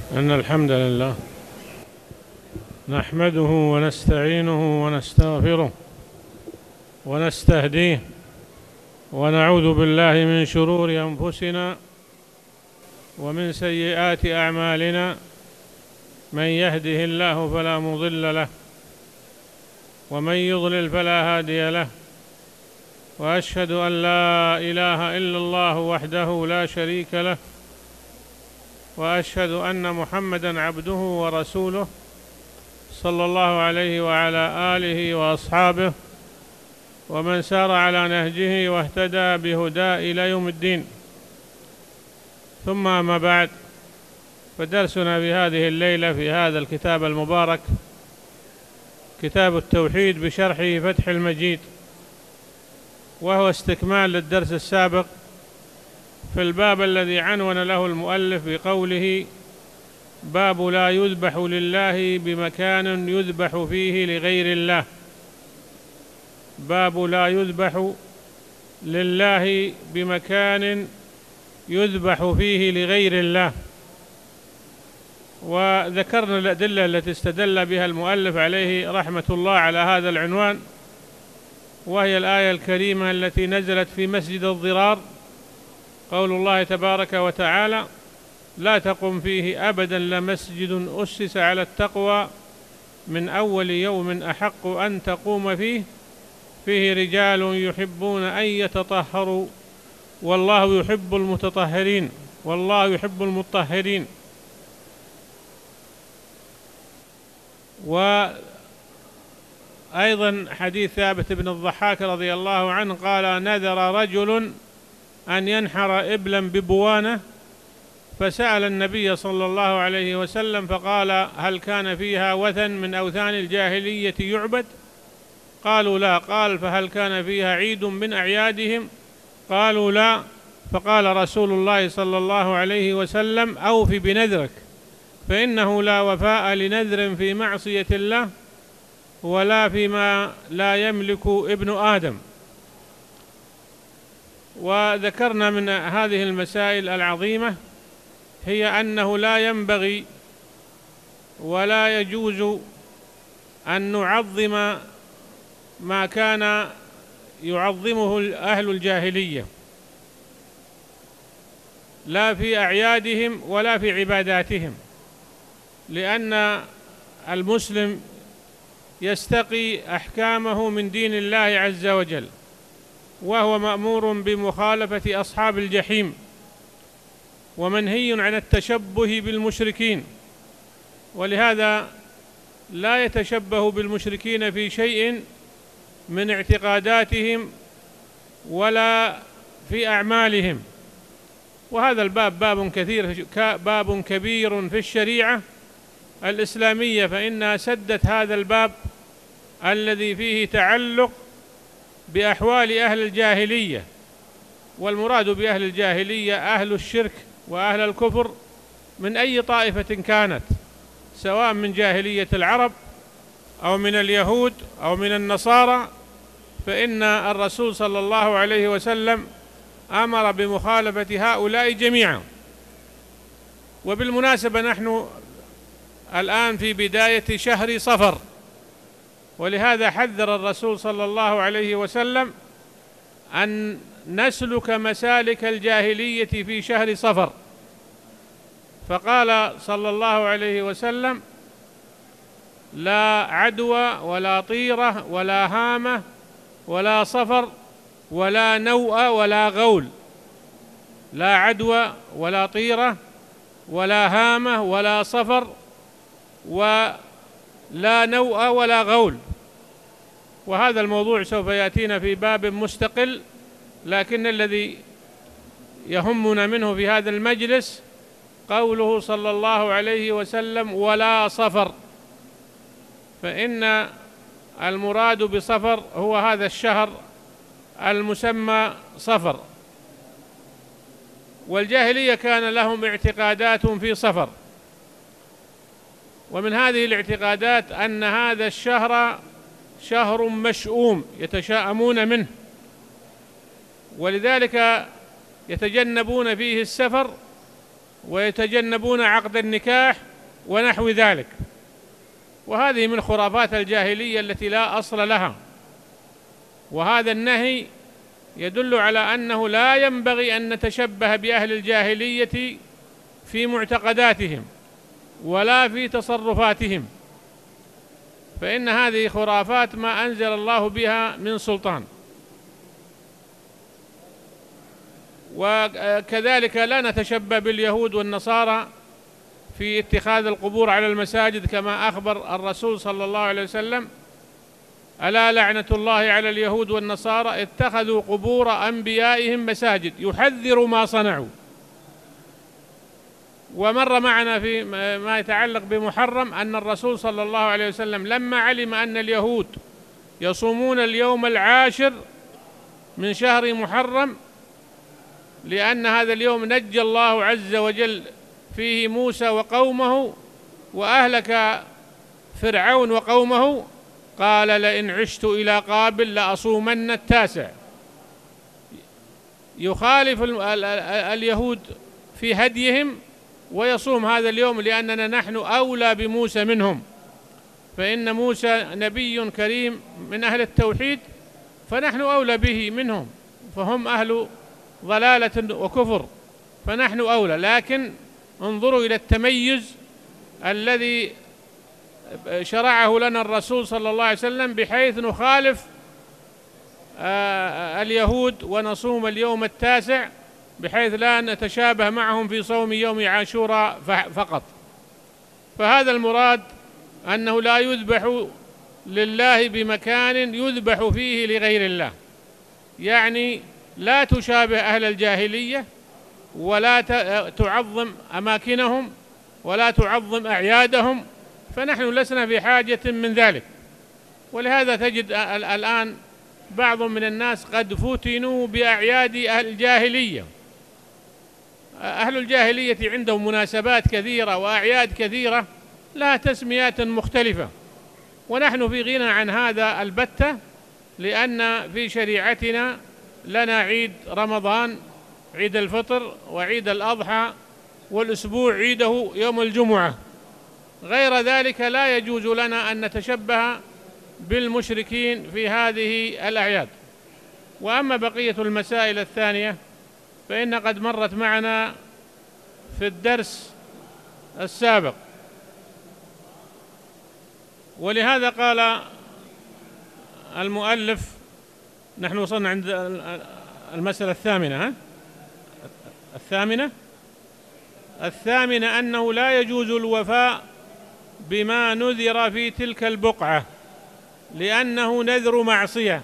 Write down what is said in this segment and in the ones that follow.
إن الحمد لله نحمده ونستعينه ونستغفره ونستهديه ونعوذ بالله من شرور أنفسنا ومن سيئات أعمالنا. من يهده الله فلا مضل له ومن يضلل فلا هادي له، وأشهد أن لا إله إلا الله وحده لا شريك له، وأشهد أن محمدًا عبده ورسوله صلى الله عليه وعلى آله وأصحابه ومن سار على نهجه واهتدى بهداه إلى يوم الدين. ثم أما بعد، فدرسنا بهذه الليلة في هذا الكتاب المبارك، كتاب التوحيد بشرحه فتح المجيد، وهو استكمال للدرس السابق في الباب الذي عنون له المؤلف بقوله: باب لا يذبح لله بمكان يذبح فيه لغير الله. باب لا يذبح لله بمكان يذبح فيه لغير الله. وذكرنا الأدلة التي استدل بها المؤلف عليه رحمة الله على هذا العنوان، وهي الآية الكريمة التي نزلت في مسجد الضرار، قول الله تبارك وتعالى: لا تقم فيه أبدا لمسجد أسس على التقوى من أول يوم أحق أن تقوم فيه رجال يحبون أن يتطهروا والله يحب المتطهرين والله يحب المطهرين. وأيضا حديث ثابت بن الضحاك رضي الله عنه قال: نذر رجل أن ينحر إبلا ببوانة، فسأل النبي صلى الله عليه وسلم فقال: هل كان فيها وثن من أوثان الجاهلية يعبد؟ قالوا لا. قال: فهل كان فيها عيد من أعيادهم؟ قالوا لا. فقال رسول الله صلى الله عليه وسلم: أوف بنذرك، فإنه لا وفاء لنذر في معصية الله ولا فيما لا يملك ابن آدم. وذكرنا من هذه المسائل العظيمة هي أنه لا ينبغي ولا يجوز أن نعظم ما كان يعظمه أهل الجاهلية، لا في أعيادهم ولا في عباداتهم، لأن المسلم يستقي أحكامه من دين الله عز وجل، وهو مأمور بمخالفة أصحاب الجحيم، ومنهي عن التشبه بالمشركين، ولهذا لا يتشبه بالمشركين في شيء من اعتقاداتهم ولا في أعمالهم. وهذا الباب باب كبير في الشريعة الإسلامية، فإنها سدت هذا الباب الذي فيه تعلق بأحوال أهل الجاهلية. والمراد بأهل الجاهلية أهل الشرك وأهل الكفر من أي طائفة كانت، سواء من جاهلية العرب أو من اليهود أو من النصارى، فإن الرسول صلى الله عليه وسلم أمر بمخالفة هؤلاء جميعا. وبالمناسبة نحن الآن في بداية شهر صفر، ولهذا حذر الرسول صلى الله عليه وسلم أن نسلك مسالك الجاهلية في شهر صفر، فقال صلى الله عليه وسلم: لا عدوى ولا طيرة ولا هامة ولا صفر ولا نوء ولا غول. لا عدوى ولا طيرة ولا هامة ولا صفر ولا نوء ولا غول. وهذا الموضوع سوف يأتينا في باب مستقل، لكن الذي يهمنا منه في هذا المجلس قوله صلى الله عليه وسلم: ولا صفر، فإن المراد بصفر هو هذا الشهر المسمى صفر. والجاهلية كان لهم اعتقادات في صفر، ومن هذه الاعتقادات أن هذا الشهر شهر مشؤوم يتشاءمون منه، ولذلك يتجنبون فيه السفر ويتجنبون عقد النكاح ونحو ذلك. وهذه من خرافات الجاهلية التي لا أصل لها. وهذا النهي يدل على أنه لا ينبغي أن نتشبه بأهل الجاهلية في معتقداتهم ولا في تصرفاتهم، فإن هذه خرافات ما أنزل الله بها من سلطان. وكذلك لا نتشبه باليهود والنصارى في اتخاذ القبور على المساجد، كما أخبر الرسول صلى الله عليه وسلم: ألا لعنة الله على اليهود والنصارى اتخذوا قبور أنبيائهم مساجد، يحذر ما صنعوا. ومر معنا في ما يتعلق بمحرم أن الرسول صلى الله عليه وسلم لما علم أن اليهود يصومون اليوم العاشر من شهر محرم، لأن هذا اليوم نجى الله عز وجل فيه موسى وقومه وأهلك فرعون وقومه، قال: لئن عشت إلى قابل لأصومن التاسع. يخالف اليهود في هديهم ويصوم هذا اليوم لأننا نحن أولى بموسى منهم، فإن موسى نبي كريم من أهل التوحيد، فنحن أولى به منهم، فهم أهل ضلالة وكفر، فنحن أولى. لكن انظروا إلى التميز الذي شرعه لنا الرسول صلى الله عليه وسلم، بحيث نخالف اليهود ونصوم اليوم التاسع، بحيث لا نتشابه معهم في صوم يوم عاشوراء فقط. فهذا المراد، أنه لا يذبح لله بمكان يذبح فيه لغير الله، يعني لا تشابه أهل الجاهلية ولا تعظم أماكنهم ولا تعظم أعيادهم، فنحن لسنا في حاجة من ذلك. ولهذا تجد الآن بعض من الناس قد فتنوا بأعياد أهل الجاهلية. أهل الجاهلية عندهم مناسبات كثيرة وأعياد كثيرة لها تسميات مختلفة، ونحن في غنى عن هذا البتة، لأن في شريعتنا لنا عيد رمضان، عيد الفطر، وعيد الأضحى، والأسبوع عيده يوم الجمعة. غير ذلك لا يجوز لنا أن نتشبه بالمشركين في هذه الأعياد. وأما بقية المسائل الثانية فإن قد مرت معنا في الدرس السابق. ولهذا قال المؤلف، نحن وصلنا عند المسألة الثامنة، الثامنة أنه لا يجوز الوفاء بما نذر في تلك البقعة، لأنه نذر معصية،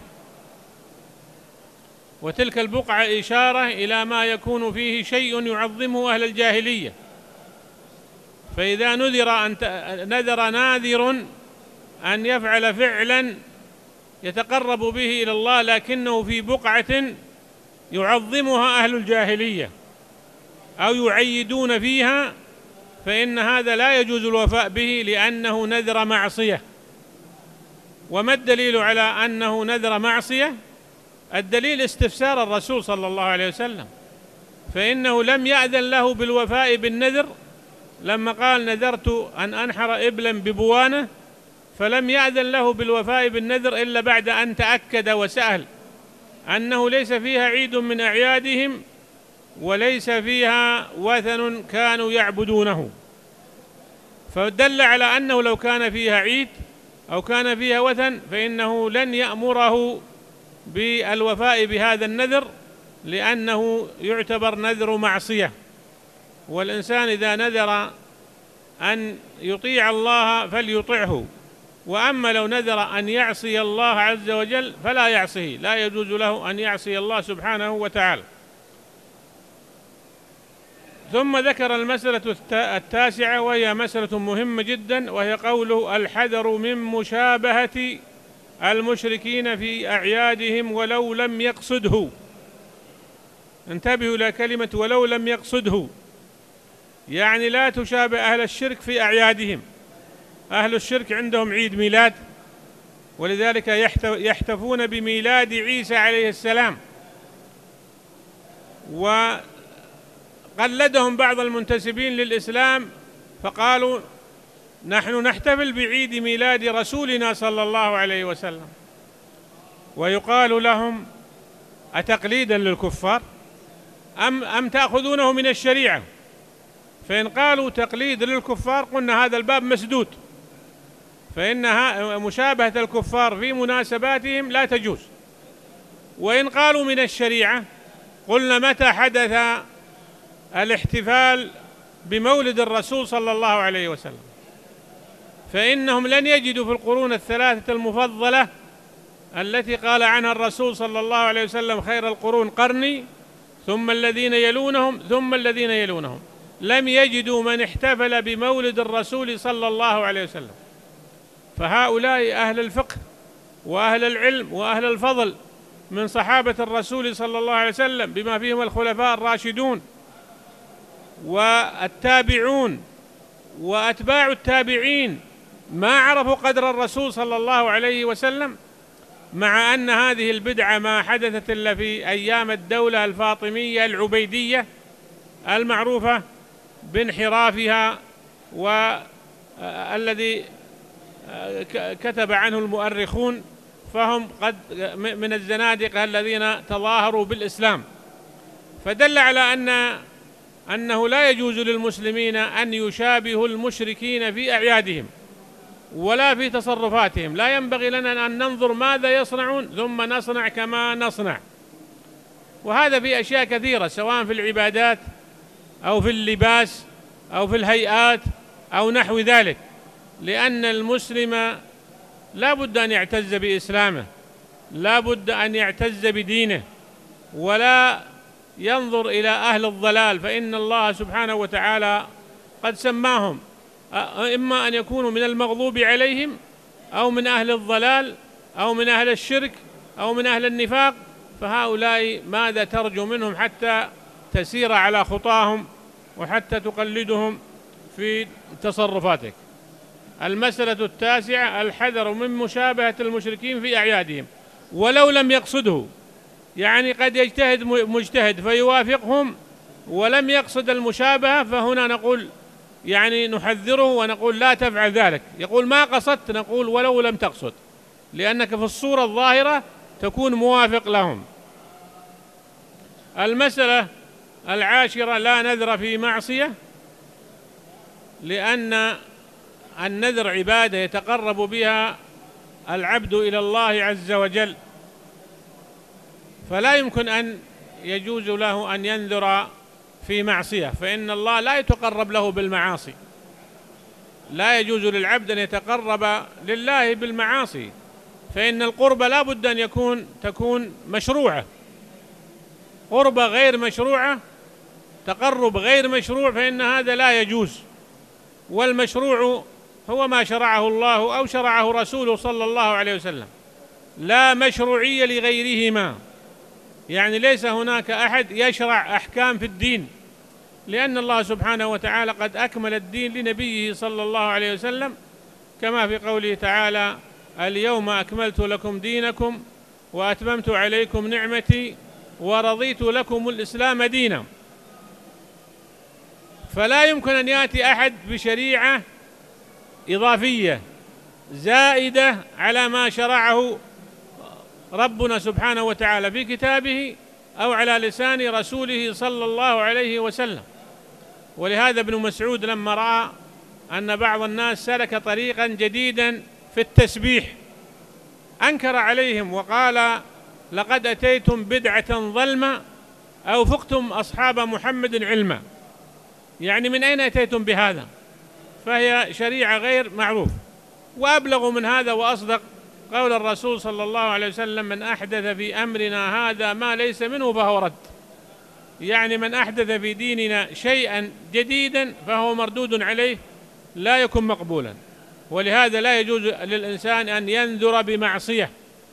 وتلك البقعة إشارة إلى ما يكون فيه شيء يعظمه أهل الجاهلية. فإذا نذر ناذر أن يفعل فعلا يتقرب به إلى الله لكنه في بقعة يعظمها أهل الجاهلية أو يعيدون فيها، فإن هذا لا يجوز الوفاء به لأنه نذر معصية. وما الدليل على أنه نذر معصية؟ الدليل استفسار الرسول صلى الله عليه وسلم، فإنه لم يأذن له بالوفاء بالنذر لما قال: نذرت أن أنحر إبلا ببوانة، فلم يأذن له بالوفاء بالنذر إلا بعد أن تأكد وسأل أنه ليس فيها عيد من أعيادهم وليس فيها وثن كانوا يعبدونه. فدل على أنه لو كان فيها عيد أو كان فيها وثن فإنه لن يأمره بالوفاء بهذا النذر، لأنه يعتبر نذر معصية. والإنسان إذا نذر أن يطيع الله فليطعه، وأما لو نذر أن يعصي الله عز وجل فلا يعصيه، لا يجوز له أن يعصي الله سبحانه وتعالى. ثم ذكر المسألة التاسعة، وهي مسألة مهمة جدا، وهي قوله: الحذر من مشابهة المشركين في أعيادهم ولو لم يقصده. انتبهوا إلى كلمة ولو لم يقصده، يعني لا تشابه أهل الشرك في أعيادهم. أهل الشرك عندهم عيد ميلاد، ولذلك يحتفون بميلاد عيسى عليه السلام، قلدهم بعض المنتسبين للإسلام فقالوا نحن نحتفل بعيد ميلاد رسولنا صلى الله عليه وسلم، ويقال لهم أتقليدا للكفار أم تأخذونه من الشريعة؟ فإن قالوا تقليد للكفار قلنا هذا الباب مسدود، فإن مشابهة الكفار في مناسباتهم لا تجوز. وإن قالوا من الشريعة قلنا متى حدث الاحتفال بمولد الرسول صلى الله عليه وسلم؟ فإنهم لن يجدوا في القرون الثلاثة المفضلة التي قال عنها الرسول صلى الله عليه وسلم خير القرون قرني ثم الذين يلونهم ثم الذين يلونهم، لم يجدوا من احتفل بمولد الرسول صلى الله عليه وسلم. فهؤلاء أهل الفقه وأهل العلم وأهل الفضل من صحابة الرسول صلى الله عليه وسلم بما فيهم الخلفاء الراشدون والتابعون وأتباع التابعين ما عرفوا قدر الرسول صلى الله عليه وسلم، مع أن هذه البدعة ما حدثت إلا في أيام الدولة الفاطمية العبيدية المعروفة بانحرافها والذي كتب عنه المؤرخون، فهم قد من الزنادقة الذين تظاهروا بالإسلام. فدل على أنه لا يجوز للمسلمين أن يشابهوا المشركين في أعيادهم ولا في تصرفاتهم. لا ينبغي لنا أن ننظر ماذا يصنعون ثم نصنع كما نصنع، وهذا في أشياء كثيرة سواء في العبادات أو في اللباس أو في الهيئات أو نحو ذلك، لأن المسلم لا بد أن يعتز بإسلامه، لا بد أن يعتز بدينه، ولا ينظر إلى أهل الضلال، فإن الله سبحانه وتعالى قد سماهم إما أن يكونوا من المغضوب عليهم أو من أهل الضلال أو من أهل الشرك أو من أهل النفاق. فهؤلاء ماذا ترجو منهم حتى تسير على خطاهم وحتى تقلدهم في تصرفاتك؟ المسألة التاسعة الحذر من مشابهة المشركين في أعيادهم ولو لم يقصده، يعني قد يجتهد مجتهد فيوافقهم ولم يقصد المشابهة، فهنا نقول يعني نحذره ونقول لا تفعل ذلك. يقول ما قصدت، نقول ولو لم تقصد، لأنك في الصورة الظاهرة تكون موافق لهم. المسألة العاشرة لا نذر في معصية، لأن النذر عبادة يتقرب بها العبد إلى الله عز وجل، فلا يمكن أن يجوز له أن ينذر في معصية، فإن الله لا يتقرب له بالمعاصي. لا يجوز للعبد أن يتقرب لله بالمعاصي، فإن القربة لا بد أن تكون مشروعة. قربة غير مشروعة، تقرب غير مشروع، فإن هذا لا يجوز. والمشروع هو ما شرعه الله أو شرعه رسوله صلى الله عليه وسلم، لا مشروعية لغيرهما. يعني ليس هناك أحد يشرع أحكام في الدين، لأن الله سبحانه وتعالى قد أكمل الدين لنبيه صلى الله عليه وسلم، كما في قوله تعالى اليوم أكملت لكم دينكم وأتممت عليكم نعمتي ورضيت لكم الإسلام دينا. فلا يمكن أن يأتي أحد بشريعة إضافية زائدة على ما شرعه ربنا سبحانه وتعالى في كتابه أو على لسان رسوله صلى الله عليه وسلم. ولهذا ابن مسعود لما رأى أن بعض الناس سلك طريقا جديدا في التسبيح أنكر عليهم وقال لقد أتيتم بدعة ظلمة أو فقتم أصحاب محمد علما. يعني من أين أتيتم بهذا؟ فهي شريعة غير معروف. وأبلغ من هذا وأصدق قول الرسول صلى الله عليه وسلم من أحدث في أمرنا هذا ما ليس منه فهو رد. يعني من أحدث في ديننا شيئا جديدا فهو مردود عليه، لا يكون مقبولا. ولهذا لا يجوز للإنسان أن ينذر بمعصية،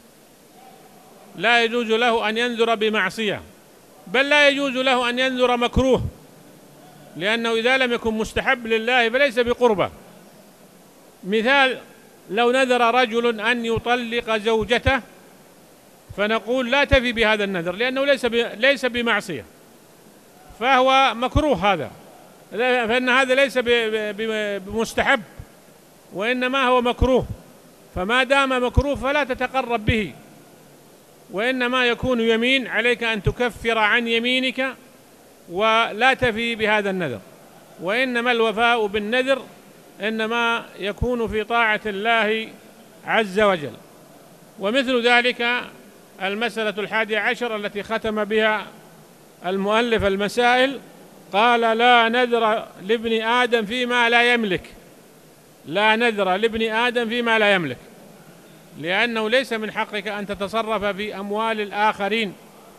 لا يجوز له أن ينذر بمعصية، بل لا يجوز له أن ينذر مكروه، لأنه إذا لم يكن مستحب لله فليس بقربة. مثال لو نذر رجل أن يطلق زوجته فنقول لا تفي بهذا النذر لأنه ليس بمعصية، فهو مكروه هذا، فإن هذا ليس بمستحب، وإنما هو مكروه. فما دام مكروه فلا تتقرب به، وإنما يكون يمين، عليك أن تكفر عن يمينك ولا تفي بهذا النذر. وإنما الوفاء بالنذر إنما يكون في طاعة الله عز وجل. ومثل ذلك المسألة 11 التي ختم بها المؤلف المسائل، قال: لا نذر لابن آدم فيما لا يملك. لا نذر لابن آدم فيما لا يملك، لأنه ليس من حقك أن تتصرف في أموال الآخرين،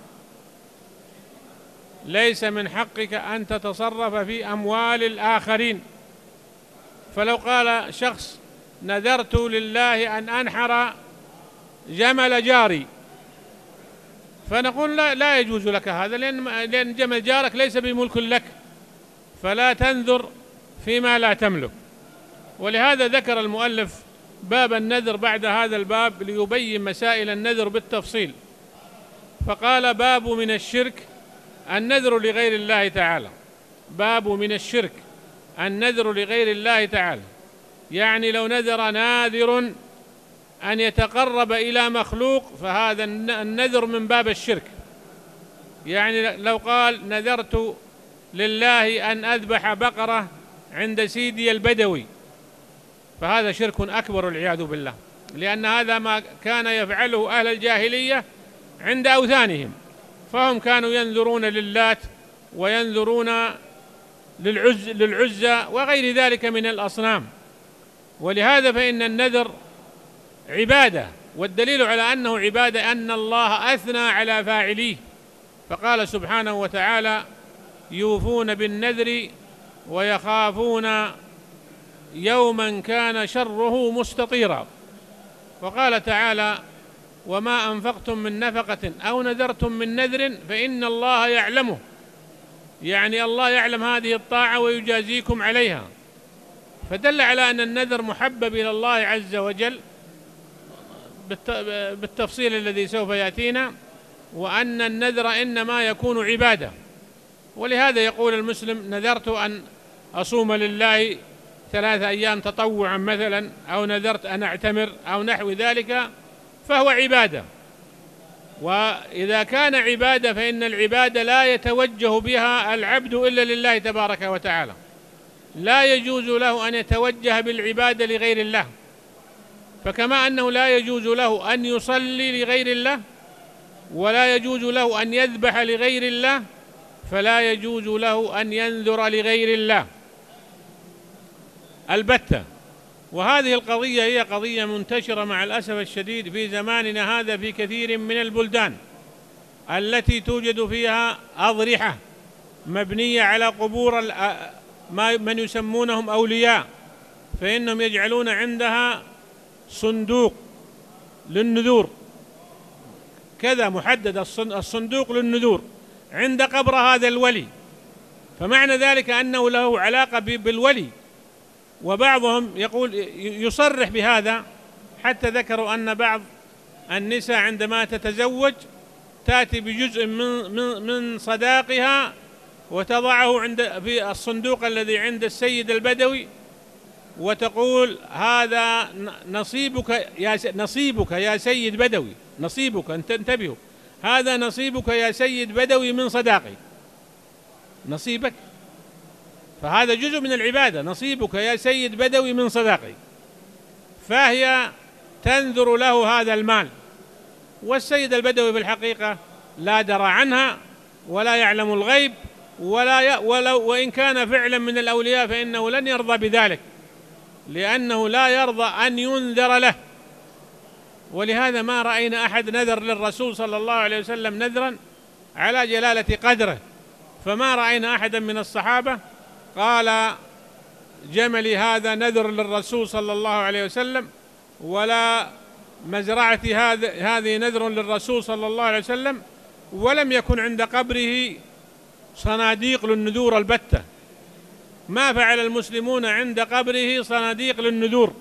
ليس من حقك أن تتصرف في أموال الآخرين. فلو قال شخص: نذرت لله أن أنحر جمل جاري، فنقول لا يجوز لك هذا، لأن جمل جارك ليس بملك لك، فلا تنذر فيما لا تملك. ولهذا ذكر المؤلف باب النذر بعد هذا الباب ليبين مسائل النذر بالتفصيل، فقال: باب من الشرك النذر لغير الله تعالى. باب من الشرك النذر لغير الله تعالى، يعني لو نذر ناذر أن يتقرب إلى مخلوق فهذا النذر من باب الشرك. يعني لو قال: نذرت لله أن أذبح بقرة عند سيدي البدوي، فهذا شرك أكبر والعياذ بالله، لأن هذا ما كان يفعله أهل الجاهلية عند أوثانهم، فهم كانوا ينذرون للات وينذرون للعزى وغير ذلك من الأصنام. ولهذا فإن النذر عبادة، والدليل على أنه عبادة أن الله أثنى على فاعليه، فقال سبحانه وتعالى: يوفون بالنذر ويخافون يوما كان شره مستطيرا. وقال تعالى: وما أنفقتم من نفقة أو نذرتم من نذر فإن الله يعلمه، يعني الله يعلم هذه الطاعة ويجازيكم عليها. فدل على أن النذر محبب إلى الله عز وجل بالتفصيل الذي سوف يأتينا، وأن النذر إنما يكون عبادة. ولهذا يقول المسلم: نذرت أن أصوم لله 3 أيام تطوعا مثلا، أو نذرت أن أعتمر أو نحو ذلك، فهو عبادة. وإذا كان عبادة فإن العبادة لا يتوجه بها العبد إلا لله تبارك وتعالى، لا يجوز له أن يتوجه بالعبادة لغير الله. فكما أنه لا يجوز له أن يصلي لغير الله، ولا يجوز له أن يذبح لغير الله، فلا يجوز له أن ينذر لغير الله البتة. وهذه القضية هي قضية منتشرة مع الأسف الشديد في زماننا هذا في كثير من البلدان التي توجد فيها أضرحة مبنية على قبور من يسمونهم أولياء، فإنهم يجعلون عندها صندوق للنذور، كذا محدد الصندوق للنذور عند قبر هذا الولي، فمعنى ذلك أنه له علاقة بالولي. وبعضهم يقول يصرح بهذا، حتى ذكروا أن بعض النساء عندما تتزوج تأتي بجزء من صداقها وتضعه في الصندوق الذي عند السيد البدوي، وتقول: هذا نصيبك يا سيد بدوي، نصيبك، انتبهوا، هذا نصيبك يا سيد بدوي من صداقي، نصيبك، فهذا جزء من العبادة، نصيبك يا سيد بدوي من صداقي. فهي تنذر له هذا المال، والسيد البدوي بالحقيقة لا درى عنها ولا يعلم الغيب، وإن كان فعلا من الأولياء فإنه لن يرضى بذلك، لأنه لا يرضى أن ينذر له. ولهذا ما رأينا أحد نذر للرسول صلى الله عليه وسلم نذرا على جلالة قدره، فما رأينا أحدا من الصحابة قال: جملي هذا نذر للرسول صلى الله عليه وسلم، ولا مزرعتي هذه نذر للرسول صلى الله عليه وسلم، ولم يكن عند قبره صناديق للنذور البتة. ما فعل المسلمون عند قبره صناديق للنذور،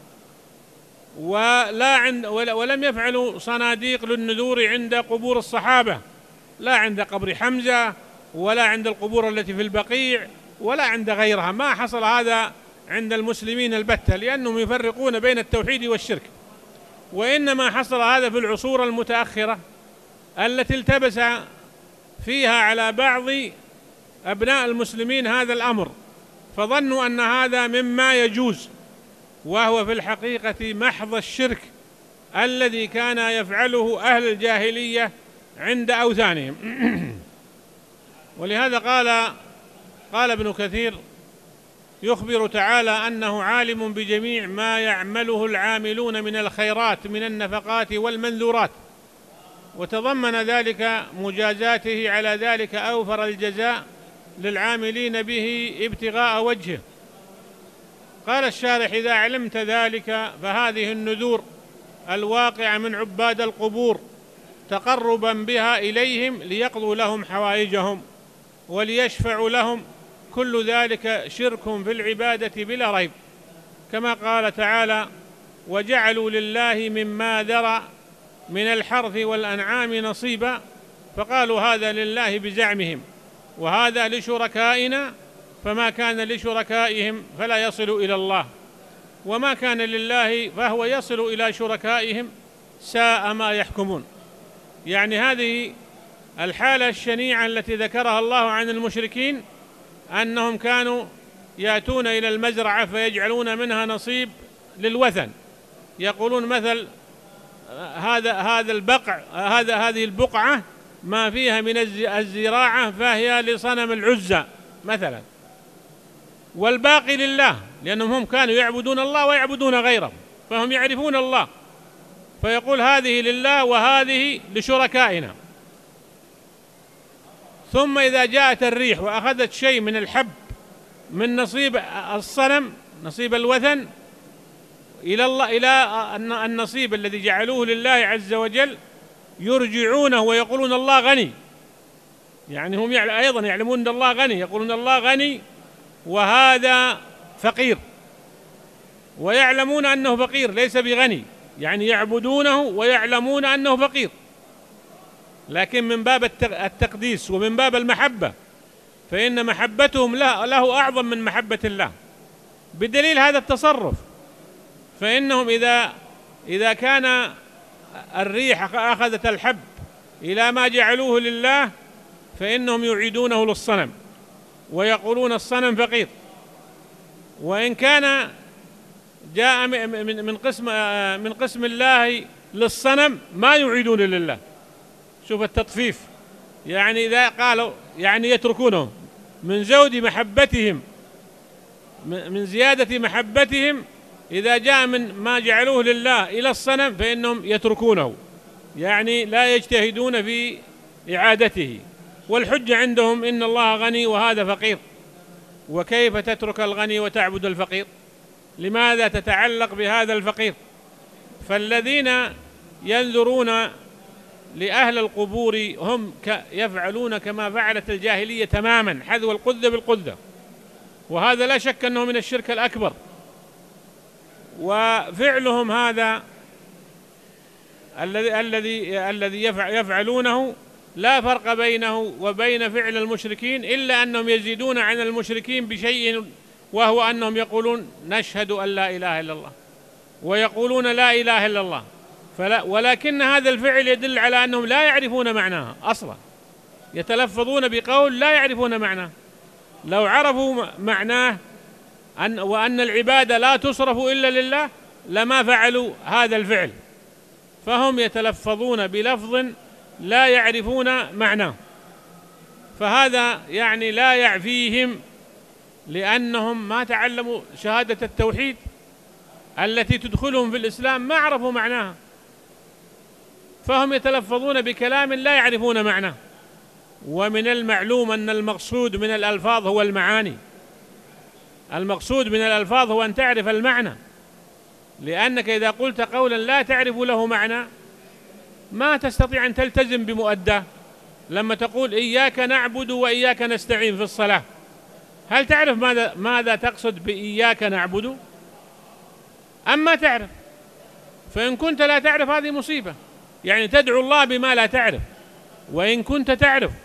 ولم يفعلوا صناديق للنذور عند قبور الصحابة، لا عند قبر حمزة ولا عند القبور التي في البقيع ولا عند غيرها. ما حصل هذا عند المسلمين البتة، لأنهم يفرقون بين التوحيد والشرك. وإنما حصل هذا في العصور المتأخرة التي التبس فيها على بعض أبناء المسلمين هذا الأمر، فظنوا أن هذا مما يجوز، وهو في الحقيقة محض الشرك الذي كان يفعله أهل الجاهلية عند أوثانهم. ولهذا قال ابن كثير يخبر تعالى أنه عالم بجميع ما يعمله العاملون من الخيرات من النفقات والمنذورات، وتضمن ذلك مجازاته على ذلك أوفر الجزاء للعاملين به ابتغاء وجهه. قال الشارح: إذا علمت ذلك فهذه النذور الواقعة من عباد القبور تقربا بها إليهم ليقضوا لهم حوائجهم وليشفعوا لهم، كل ذلك شرك في العبادة بلا ريب، كما قال تعالى: وجعلوا لله مما ذرأ من الحرث والأنعام نصيبا، فقالوا هذا لله بزعمهم وهذا لشركائنا، فما كان لشركائهم فلا يصل إلى الله، وما كان لله فهو يصل إلى شركائهم، ساء ما يحكمون. يعني هذه الحالة الشنيعة التي ذكرها الله عن المشركين، أنهم كانوا يأتون إلى المزرعة فيجعلون منها نصيب للوثن، يقولون مثل هذا البقع هذه البقعة ما فيها من الزراعة فهي لصنم العزى مثلا، والباقي لله، لأنهم هم كانوا يعبدون الله ويعبدون غيره، فهم يعرفون الله، فيقول هذه لله وهذه لشركائنا. ثم إذا جاءت الريح وأخذت شيء من الحب من نصيب الصنم، نصيب الوثن، إلى الله، إلى النصيب الذي جعلوه لله عز وجل، يرجعونه ويقولون الله غني. يعني هم أيضا يعلمون أن الله غني، يقولون الله غني وهذا فقير، ويعلمون أنه فقير ليس بغني، يعني يعبدونه ويعلمون أنه فقير، لكن من باب التقديس ومن باب المحبة، فإن محبتهم له أعظم من محبة الله، بدليل هذا التصرف. فإنهم إذا كان الريح أخذت الحب إلى ما جعلوه لله، فإنهم يعيدونه للصنم ويقولون الصنم فقير، وإن كان جاء من قسم الله للصنم ما يعيدون لله. شوف التطفيف، يعني إذا قالوا يعني يتركونهم من زود محبتهم، من زيادة محبتهم، إذا جاء من ما جعلوه لله إلى الصنم فإنهم يتركونه، يعني لا يجتهدون في إعادته. والحجة عندهم إن الله غني وهذا فقير، وكيف تترك الغني وتعبد الفقير؟ لماذا تتعلق بهذا الفقير؟ فالذين ينذرون لأهل القبور هم يفعلون كما فعلت الجاهلية تماما، حذو القذة بالقذة، وهذا لا شك أنه من الشرك الأكبر. وفعلهم هذا الذي يفعلونه لا فرق بينه وبين فعل المشركين، إلا أنهم يزيدون عن المشركين بشيء، وهو أنهم يقولون نشهد أن لا إله إلا الله، ويقولون لا إله إلا الله، ولكن هذا الفعل يدل على أنهم لا يعرفون معناها أصلا، يتلفظون بقول لا يعرفون معناه. لو عرفوا معناه وأن العبادة لا تصرف إلا لله لما فعلوا هذا الفعل، فهم يتلفظون بلفظ لا يعرفون معناه، فهذا يعني لا يعفيهم، لأنهم ما تعلموا شهادة التوحيد التي تدخلهم في الإسلام، ما عرفوا معناها، فهم يتلفظون بكلام لا يعرفون معناه. ومن المعلوم أن المقصود من الألفاظ هو المعاني، المقصود من الألفاظ هو أن تعرف المعنى، لأنك إذا قلت قولا لا تعرف له معنى ما تستطيع أن تلتزم بمؤداه. لما تقول إياك نعبد وإياك نستعين في الصلاة، هل تعرف ماذا تقصد بإياك نعبد؟ أما تعرف، فإن كنت لا تعرف هذه مصيبة، يعني تدعو الله بما لا تعرف. وإن كنت تعرف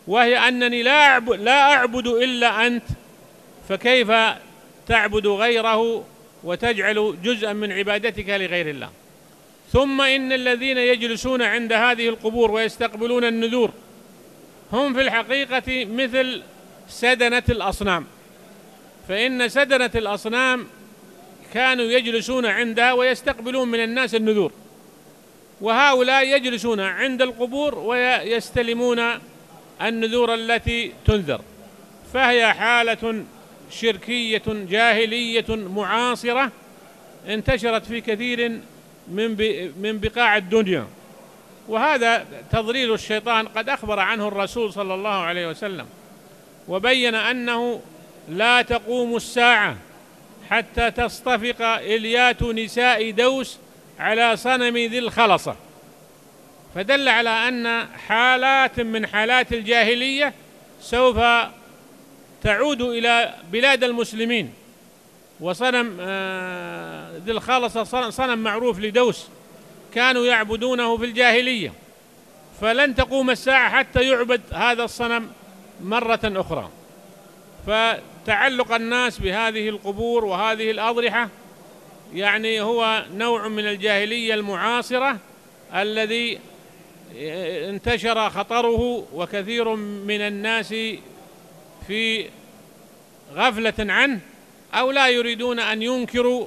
وهي أنني لا أعبد إلا أنت، فكيف تعبد غيره وتجعل جزءا من عبادتك لغير الله؟ ثم إن الذين يجلسون عند هذه القبور ويستقبلون النذور هم في الحقيقة مثل سدنة الأصنام، فإن سدنة الأصنام كانوا يجلسون عندها ويستقبلون من الناس النذور، وهؤلاء يجلسون عند القبور ويستلمون النذور التي تنذر، فهي حالة شركية جاهلية معاصرة انتشرت في كثير من بقاع الدنيا. وهذا تضليل الشيطان قد أخبر عنه الرسول صلى الله عليه وسلم، وبين أنه لا تقوم الساعة حتى تصطفق إليات نساء دوس على صنم ذي الخلصة، فدل على أن حالات من حالات الجاهلية سوف تعود إلى بلاد المسلمين. وصنم ذي الخلصة صنم معروف لدوس كانوا يعبدونه في الجاهلية، فلن تقوم الساعة حتى يعبد هذا الصنم مرة أخرى. فتعلق الناس بهذه القبور وهذه الأضرحة يعني هو نوع من الجاهلية المعاصرة الذي انتشر خطره، وكثير من الناس في غفلة عنه أو لا يريدون أن ينكروا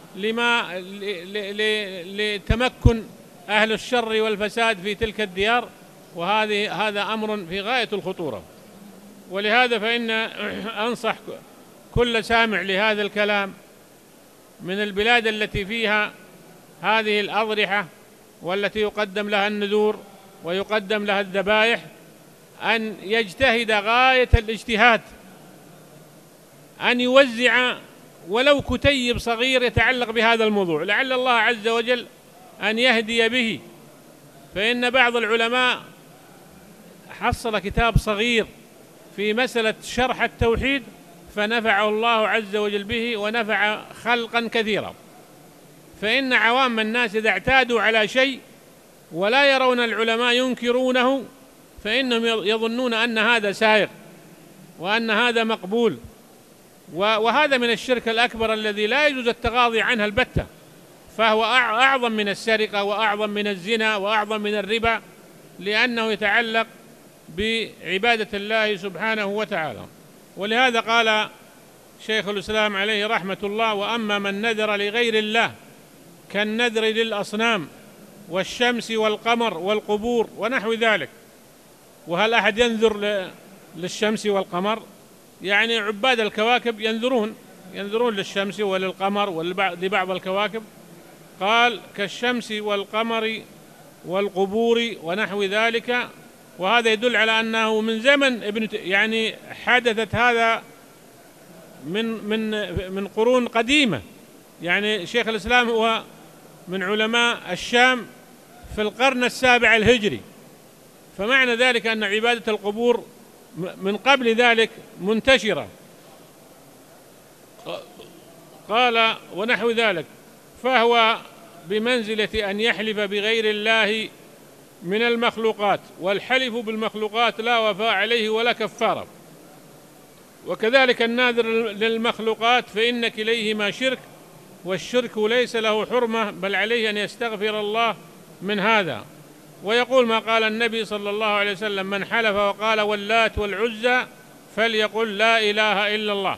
لتمكن أهل الشر والفساد في تلك الديار، هذا أمر في غاية الخطورة. ولهذا فإن أنصح كل سامع لهذا الكلام من البلاد التي فيها هذه الأضرحة والتي يقدم لها النذور ويقدم لها الذبائح أن يجتهد غاية الاجتهاد، أن يوزع ولو كتيب صغير يتعلق بهذا الموضوع، لعل الله عز وجل أن يهدي به. فإن بعض العلماء حصل كتاب صغير في مسألة شرح التوحيد فنفعه الله عز وجل به ونفع خلقا كثيرا. فإن عوام الناس إذا اعتادوا على شيء ولا يرون العلماء ينكرونه فإنهم يظنون أن هذا سائغ وأن هذا مقبول، وهذا من الشرك الأكبر الذي لا يجوز التغاضي عنه البتة، فهو أعظم من السرقة وأعظم من الزنا وأعظم من الربا، لأنه يتعلق بعبادة الله سبحانه وتعالى. ولهذا قال شيخ الإسلام عليه رحمة الله: وأما من نذر لغير الله كالنذر للأصنام والشمس والقمر والقبور ونحو ذلك. وهل أحد ينذر للشمس والقمر؟ يعني عباد الكواكب ينذرون للشمس وللقمر ولبعض الكواكب. قال: كالشمس والقمر والقبور ونحو ذلك. وهذا يدل على أنه من زمن يعني حدثت هذا من قرون قديمة. يعني شيخ الإسلام هو من علماء الشام في القرن السابع الهجري، فمعنى ذلك أن عبادة القبور من قبل ذلك منتشرة. قال: ونحو ذلك، فهو بمنزلة أن يحلف بغير الله من المخلوقات، والحلف بالمخلوقات لا وفاء عليه ولا كفارة. وكذلك الناذر للمخلوقات فإن كليهما شرك، والشرك ليس له حرمة بل عليه أن يستغفر الله من هذا. ويقول ما قال النبي صلى الله عليه وسلم: من حلف وقال واللات والعزى فليقل لا إله إلا الله.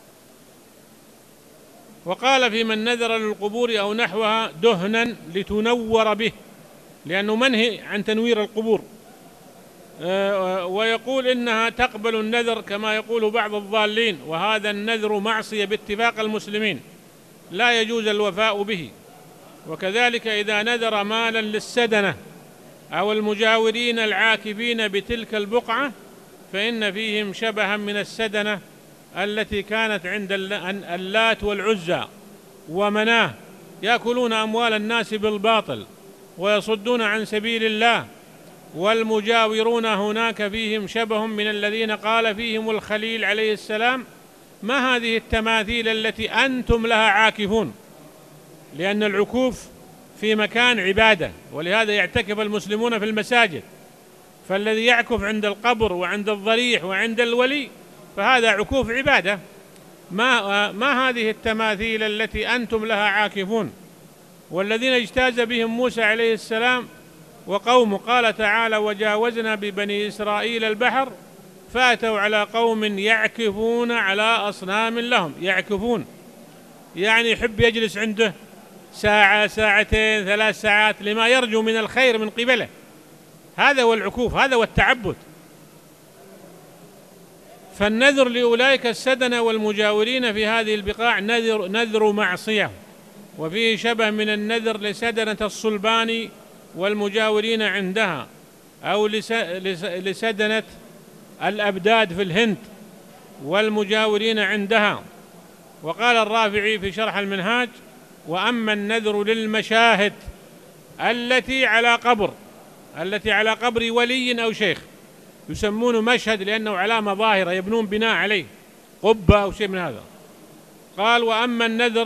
وقال في من نذر للقبور أو نحوها دهنا لتنور به، لأنه منهي عن تنوير القبور. ويقول إنها تقبل النذر كما يقول بعض الضالين، وهذا النذر معصية باتفاق المسلمين لا يجوز الوفاء به. وكذلك إذا نذر مالا للسدنة أو المجاورين العاكفين بتلك البقعة فإن فيهم شبها من السدنة التي كانت عند اللات والعزى ومناه، يأكلون أموال الناس بالباطل ويصدون عن سبيل الله. والمجاورون هناك فيهم شبه من الذين قال فيهم الخليل عليه السلام: ما هذه التماثيل التي أنتم لها عاكفون؟ لأن العكوف في مكان عبادة، ولهذا يعتكف المسلمون في المساجد. فالذي يعكف عند القبر وعند الضريح وعند الولي فهذا عكوف عبادة. ما هذه التماثيل التي أنتم لها عاكفون؟ والذين اجتاز بهم موسى عليه السلام وقومه، قال تعالى: وجاوزنا ببني إسرائيل البحر فأتوا على قوم يعكفون على أصنام لهم. يعكفون يعني يحب يجلس عنده ساعة، ساعتين، 3 ساعات لما يرجو من الخير من قبله. هذا هو العكوف، هذا هو التعبد. فالنذر لأولئك السدنة والمجاورين في هذه البقاع نذر معصية، وفيه شبه من النذر لسدنة الصلبان والمجاورين عندها، أو لسدنة الأبداد في الهند والمجاورين عندها. وقال الرافعي في شرح المنهاج: وأما النذر للمشاهد التي على قبر ولي أو شيخ، يسمونه مشهد لأنه علامة ظاهرة يبنون بناء عليه، قبة أو شيء من هذا. قال: وأما النذر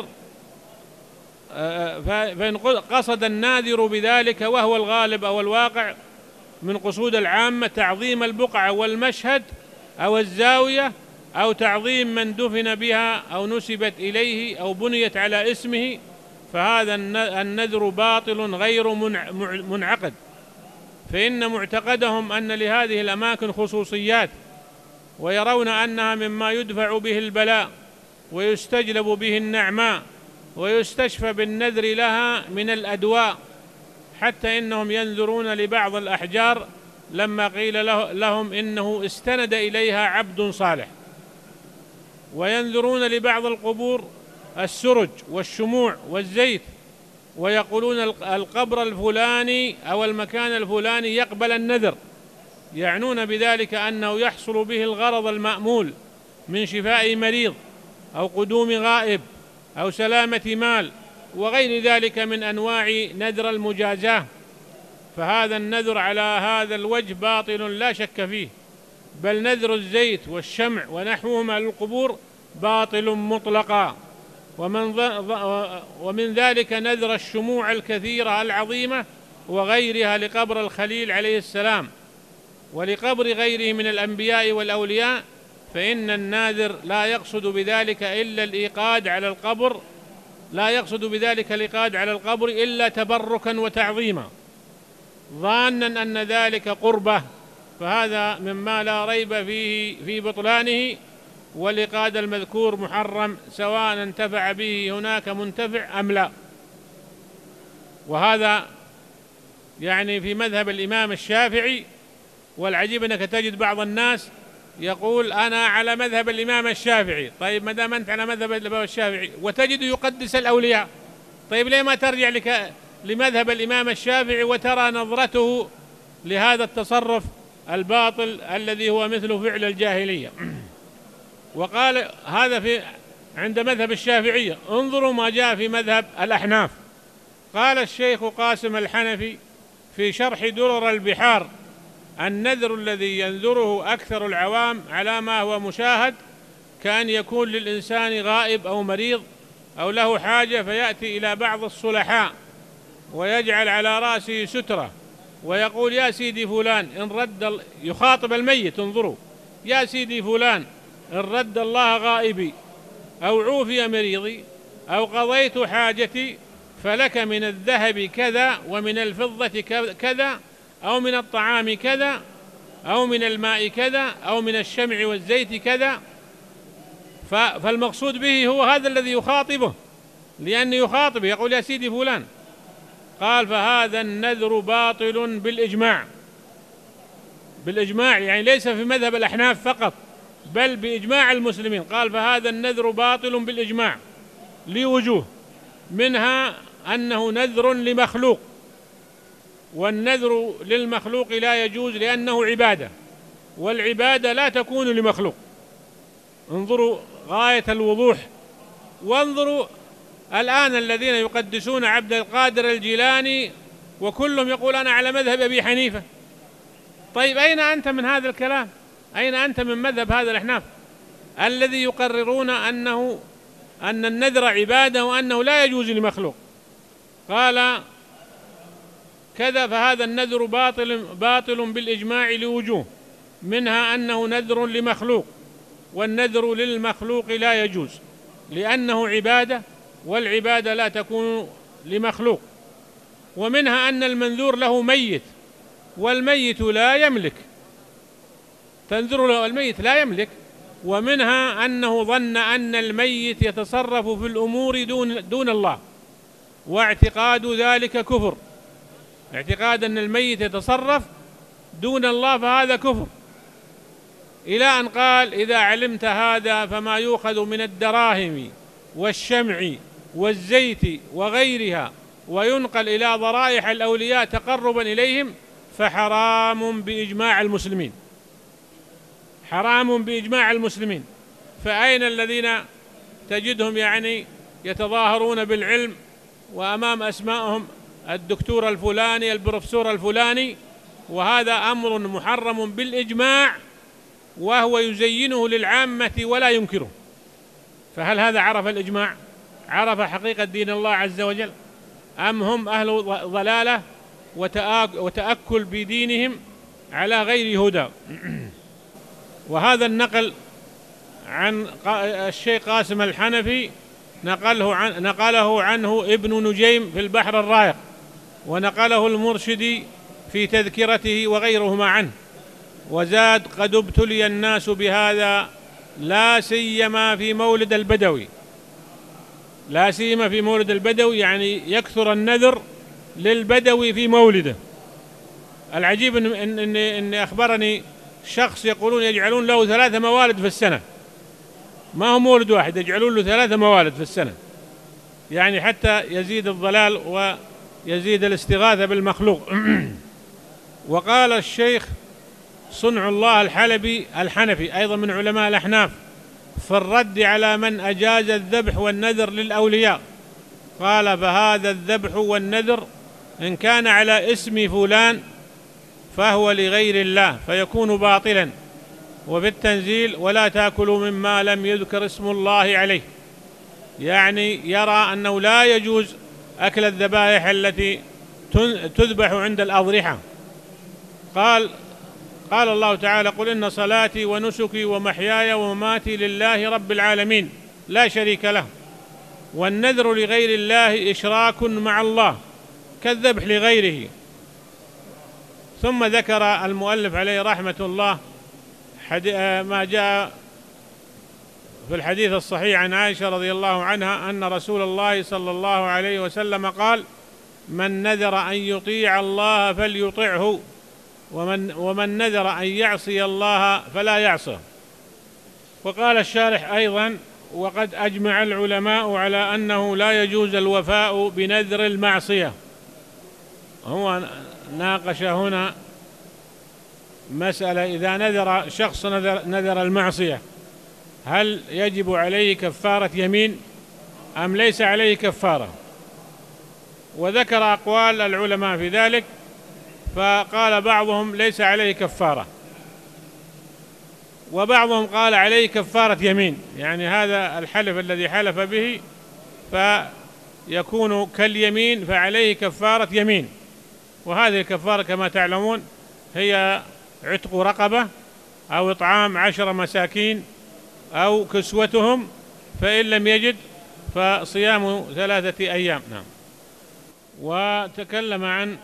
فإن قصد الناذر بذلك، وهو الغالب أو الواقع من قصود العامة، تعظيم البقعة والمشهد أو الزاوية، أو تعظيم من دفن بها أو نسبت إليه أو بنيت على اسمه، فهذا النذر باطل غير منعقد، فإن معتقدهم أن لهذه الأماكن خصوصيات، ويرون أنها مما يدفع به البلاء ويستجلب به النعماء ويستشفى بالنذر لها من الأدواء، حتى إنهم ينذرون لبعض الأحجار لما قيل لهم إنه استند إليها عبد صالح، وينذرون لبعض القبور السرج والشموع والزيت، ويقولون القبر الفلاني أو المكان الفلاني يقبل النذر، يعنون بذلك أنه يحصل به الغرض المأمول من شفاء مريض أو قدوم غائب أو سلامة مال وغير ذلك من أنواع نذر المجازاة. فهذا النذر على هذا الوجه باطل لا شك فيه، بل نذر الزيت والشمع ونحوهما للقبور باطل مطلقا. ومن ذلك نذر الشموع الكثيرة العظيمة وغيرها لقبر الخليل عليه السلام ولقبر غيره من الأنبياء والأولياء، فإن الناذر لا يقصد بذلك إلا الإيقاد على القبر، لا يقصد بذلك الإيقاد على القبر إلا تبركا وتعظيما، ظانا أن ذلك قربة، فهذا مما لا ريب فيه في بطلانه. والإيقاد المذكور محرم سواء انتفع به هناك منتفع أم لا. وهذا يعني في مذهب الإمام الشافعي. والعجيب أنك تجد بعض الناس يقول أنا على مذهب الإمام الشافعي. طيب ما دام أنت على مذهب الإمام الشافعي وتجد يقدس الأولياء، طيب ليه ما ترجع لمذهب الإمام الشافعي وترى نظرته لهذا التصرف الباطل الذي هو مثل فعل الجاهلية؟ وقال هذا عند مذهب الشافعية. انظروا ما جاء في مذهب الأحناف. قال الشيخ قاسم الحنفي في شرح درر البحار: النذر الذي ينذره أكثر العوام على ما هو مشاهد، كأن يكون للإنسان غائب أو مريض أو له حاجة، فيأتي إلى بعض الصلحاء ويجعل على رأسه سترة ويقول: يا سيدي فلان إن رد، يخاطب الميت، انظروا، يا سيدي فلان إن رد الله غائبي أو عوفي مريضي أو قضيت حاجتي فلك من الذهب كذا ومن الفضة كذا أو من الطعام كذا أو من الماء كذا أو من الشمع والزيت كذا. فالمقصود به هو هذا الذي يخاطبه، لأنه يخاطبه يقول: يا سيدي فلان. قال: فهذا النذر باطل بالإجماع، يعني ليس في مذهب الأحناف فقط بل بإجماع المسلمين. قال: فهذا النذر باطل بالإجماع لوجوه، منها أنه نذر لمخلوق، والنذر للمخلوق لا يجوز لأنه عبادة، والعبادة لا تكون لمخلوق. انظروا غاية الوضوح. وانظروا الآن الذين يقدسون عبد القادر الجيلاني وكلهم يقول أنا على مذهب أبي حنيفة. طيب أين أنت من هذا الكلام؟ أين أنت من مذهب هذا الأحناف الذي يقررون أن النذر عبادة وأنه لا يجوز لمخلوق؟ قال: كذا فهذا النذر باطل بالإجماع لوجوه، منها أنه نذر لمخلوق، والنذر للمخلوق لا يجوز لأنه عبادة، والعبادة لا تكون لمخلوق. ومنها أن المنذور له ميت، والميت لا يملك، تنذر له الميت لا يملك. ومنها أنه ظن أن الميت يتصرف في الأمور دون الله، واعتقاد ذلك كفر، اعتقاد أن الميت يتصرف دون الله فهذا كفر، إلى أن قال: إذا علمت هذا فما يؤخذ من الدراهم والشمع والزيت وغيرها وينقل إلى ضرائح الأولياء تقربا إليهم فحرام بإجماع المسلمين، حرام بإجماع المسلمين. فأين الذين تجدهم يعني يتظاهرون بالعلم وأمام أسمائهم الدكتور الفلاني البروفيسور الفلاني، وهذا أمر محرم بالإجماع، وهو يزينه للعامة ولا ينكره. فهل هذا عرف الإجماع؟ عرف حقيقة دين الله عز وجل؟ أم هم أهل ضلالة وتأكل بدينهم على غير هدى؟ وهذا النقل عن الشيخ قاسم الحنفي نقله عنه ابن نجيم في البحر الرايق، ونقله المرشدي في تذكرته وغيرهما عنه. وزاد: قد ابتلي الناس بهذا لا سيما في مولد البدوي، لا سيما في مولد البدوي، يعني يكثر النذر للبدوي في مولده. العجيب إن أخبرني شخص يقولون يجعلون له 3 موالد في السنة، ما هو مولد واحد، يجعلون له 3 موالد في السنة، يعني حتى يزيد الضلال ويزيد الاستغاثة بالمخلوق. وقال الشيخ صنع الله الحنفي أيضا من علماء الأحناف في الرد على من أجاز الذبح والنذر للأولياء، قال: فهذا الذبح والنذر إن كان على اسم فلان فهو لغير الله فيكون باطلا. وفي التنزيل: ولا تأكلوا مما لم يذكر اسم الله عليه، يعني يرى أنه لا يجوز أكل الذبائح التي تذبح عند الأضرحة. قال الله تعالى: قل إن صلاتي ونسكي ومحياي ومماتي لله رب العالمين لا شريك له. والنذر لغير الله إشراك مع الله كالذبح لغيره. ثم ذكر المؤلف عليه رحمة الله ما جاء في الحديث الصحيح عن عائشة رضي الله عنها أن رسول الله صلى الله عليه وسلم قال: من نذر أن يطيع الله فليطعه، ومن نذر أن يعصي الله فلا يعصه. وقال الشارح أيضا: وقد أجمع العلماء على أنه لا يجوز الوفاء بنذر المعصية. هو ناقش هنا مسألة: إذا نذر شخص نذر المعصية هل يجب عليه كفارة يمين أم ليس عليه كفارة؟ وذكر أقوال العلماء في ذلك، فقال بعضهم ليس عليه كفارة، وبعضهم قال عليه كفارة يمين، يعني هذا الحلف الذي حلف به فيكون كاليمين فعليه كفارة يمين. وهذه الكفارة كما تعلمون هي عتق رقبة أو إطعام 10 مساكين أو كسوتهم، فإن لم يجد فصيام 3 أيام. نعم. وتكلم عن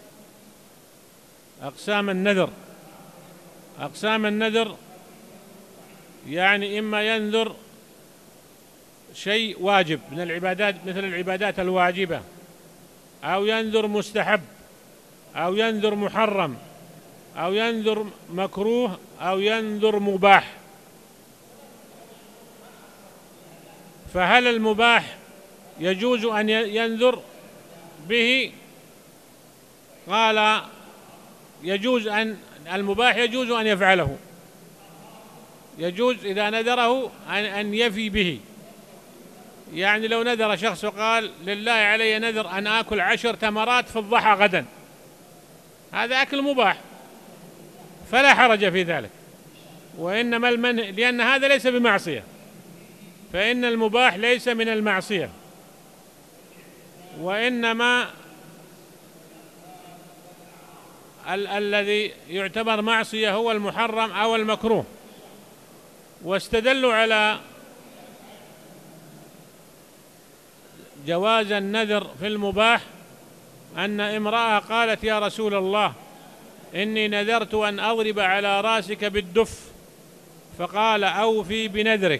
أقسام النذر. أقسام النذر يعني إما ينذر شيء واجب من العبادات مثل العبادات الواجبة، أو ينذر مستحب، أو ينذر محرم، أو ينذر مكروه، أو ينذر مباح. فهل المباح يجوز أن ينذر به؟ قال: يجوز المباح يجوز أن يفعله، يجوز إذا نذره أن يفي به. يعني لو نذر شخص وقال: لله علي نذر أن آكل 10 تمرات في الضحى غدا، هذا أكل مباح فلا حرج في ذلك. وإنما المنع، لأن هذا ليس بمعصية، فإن المباح ليس من المعصية، وإنما الذي يعتبر معصية هو المحرم أو المكروه. واستدلوا على جواز النذر في المباح أن امرأة قالت: يا رسول الله، إني نذرت أن أضرب على رأسك بالدف، فقال: أوفي بنذرك.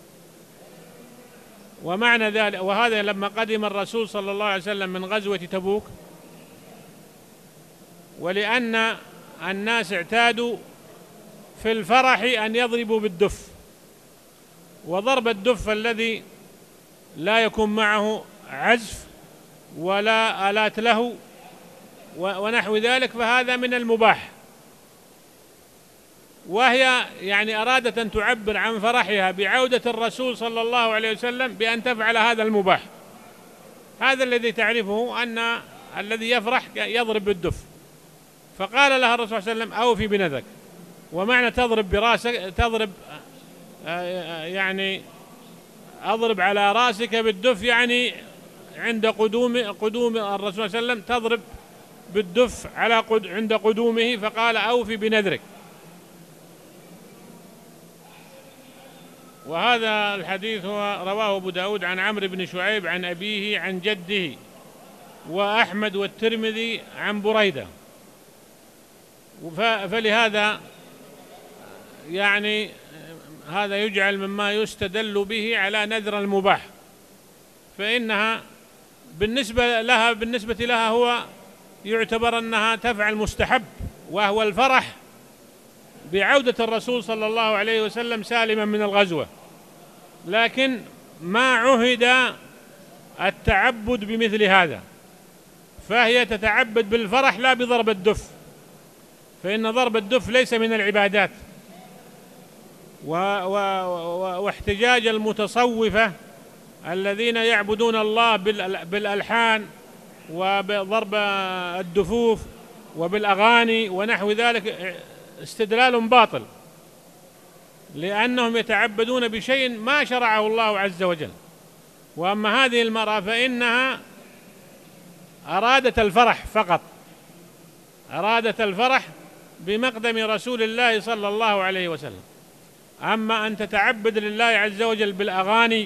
ومعنى ذلك، وهذا لما قدم الرسول صلى الله عليه وسلم من غزوة تبوك، ولأن الناس اعتادوا في الفرح أن يضربوا بالدف، وضرب الدف الذي لا يكون معه عزف ولا آلات له ونحو ذلك، فهذا من المباح. وهي يعني أرادت أن تعبر عن فرحها بعودة الرسول صلى الله عليه وسلم بأن تفعل هذا المباح. هذا الذي تعرفه، أن الذي يفرح يضرب بالدف. فقال لها الرسول صلى الله عليه وسلم: أوفي بنذرك. ومعنى تضرب براسك، تضرب يعني أضرب على رأسك بالدف، يعني عند قدوم الرسول صلى الله عليه وسلم تضرب بالدف عند قدومه، فقال: أوفي بنذرك. وهذا الحديث هو رواه أبو داود عن عمرو بن شعيب عن أبيه عن جده، وأحمد والترمذي عن بريدة. فلهذا يعني هذا يجعل مما يستدل به على نذر المباح، فإنها بالنسبة لها هو يعتبر أنها تفعل مستحب، وهو الفرح بعودة الرسول صلى الله عليه وسلم سالما من الغزوة، لكن ما عهد التعبد بمثل هذا، فهي تتعبد بالفرح لا بضرب الدف، فإن ضرب الدف ليس من العبادات. واحتجاج المتصوفة الذين يعبدون الله بالألحان وبضرب الدفوف وبالأغاني ونحو ذلك استدلال باطل، لأنهم يتعبدون بشيء ما شرعه الله عز وجل. وأما هذه المرأة فإنها أرادت الفرح فقط، أرادت الفرح بمقدم رسول الله صلى الله عليه وسلم. أما أن تتعبد لله عز وجل بالأغاني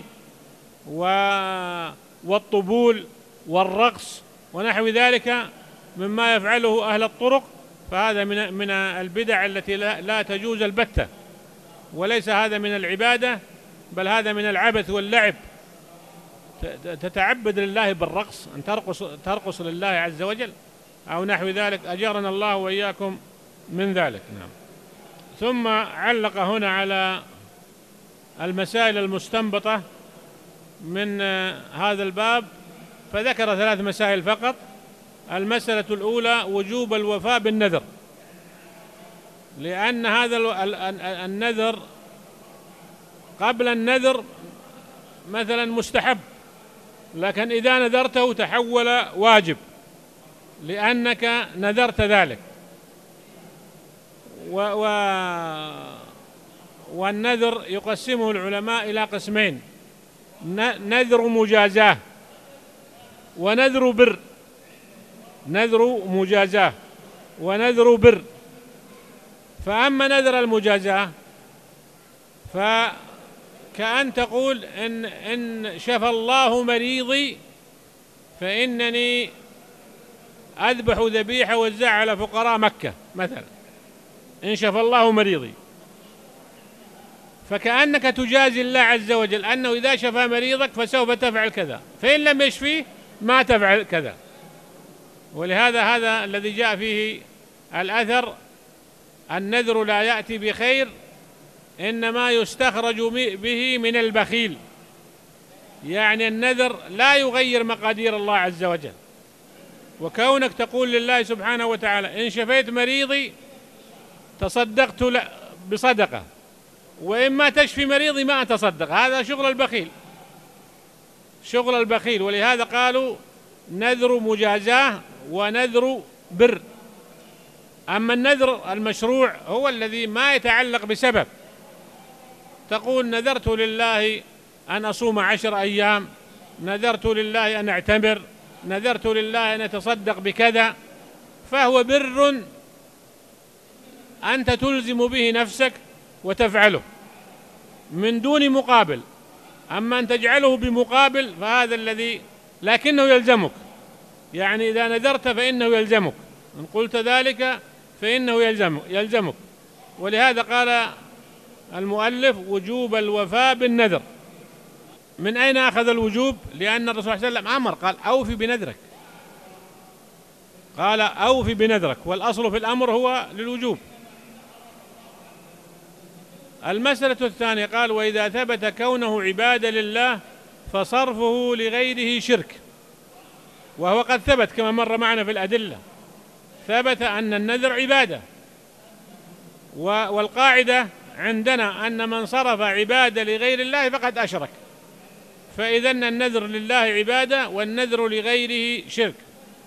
والطبول والرقص ونحو ذلك مما يفعله أهل الطرق، فهذا من البدع التي لا تجوز البتة، وليس هذا من العبادة، بل هذا من العبث واللعب. تتعبد لله بالرقص، أن ترقص لله عز وجل أو نحو ذلك، أجرنا الله وإياكم من ذلك. نعم. ثم علق هنا على المسائل المستنبطة من هذا الباب، فذكر 3 مسائل فقط. المسألة الأولى وجوب الوفاء بالنذر، لأن هذا النذر قبل النذر مثلا مستحب، لكن إذا نذرته تحول واجب لأنك نذرت ذلك. والنذر يقسمه العلماء إلى قسمين: نذر مجازاة ونذر بر. نذر مجازاة ونذر بر. فأما نذر المجازاة فكأن تقول إن شفى الله مريضي فإنني أذبح ذبيحة وزع على فقراء مكة مثلا، إن شفى الله مريضي، فكأنك تجازي الله عز وجل أنه إذا شفى مريضك فسوف تفعل كذا، فإن لم يشفيه ما تفعل كذا. ولهذا هذا الذي جاء فيه الأثر: النذر لا يأتي بخير إنما يستخرج به من البخيل. يعني النذر لا يغير مقادير الله عز وجل، وكونك تقول لله سبحانه وتعالى: إن شفيت مريضي تصدقت بصدقة، وإما تشفي مريضي ما أتصدق، هذا شغل البخيل، شغل البخيل. ولهذا قالوا نذر مجازاة ونذر بر. أما النذر المشروع هو الذي ما يتعلق بسبب، تقول: نذرت لله أن أصوم 10 أيام، نذرت لله أن أعتمر، نذرت لله أن أتصدق بكذا، فهو بر أنت تلزم به نفسك وتفعله من دون مقابل. أما أن تجعله بمقابل فهذا الذي، لكنه يلزمك، يعني إذا نذرت فإنه يلزمك، إن قلت ذلك فإنه يلزمك. ولهذا قال المؤلف وجوب الوفاء بالنذر. من أين أخذ الوجوب؟ لأن الرسول صلى الله عليه وسلم أمر، قال أوفي بنذرك، قال أوفي بنذرك، والأصل في الأمر هو للوجوب. المسألة الثانية قال وإذا ثبت كونه عبادة لله فصرفه لغيره شرك، وهو قد ثبت كما مر معنا في الأدلة، ثبت أن النذر عبادة، والقاعدة عندنا أن من صرف عبادة لغير الله فقد أشرك، فإذن النذر لله عبادة والنذر لغيره شرك.